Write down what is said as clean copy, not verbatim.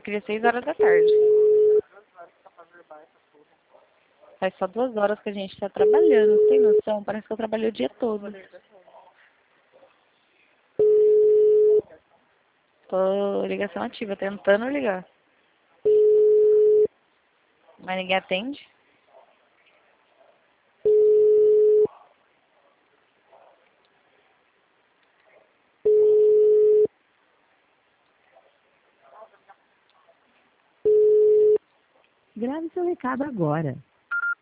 Eu queria 6 horas da tarde. Faz só 2 horas que a gente tá trabalhando, você tem noção? Parece que eu trabalhei o dia todo. Tô ligação ativa, tentando ligar. Mas ninguém atende. Grave seu recado agora.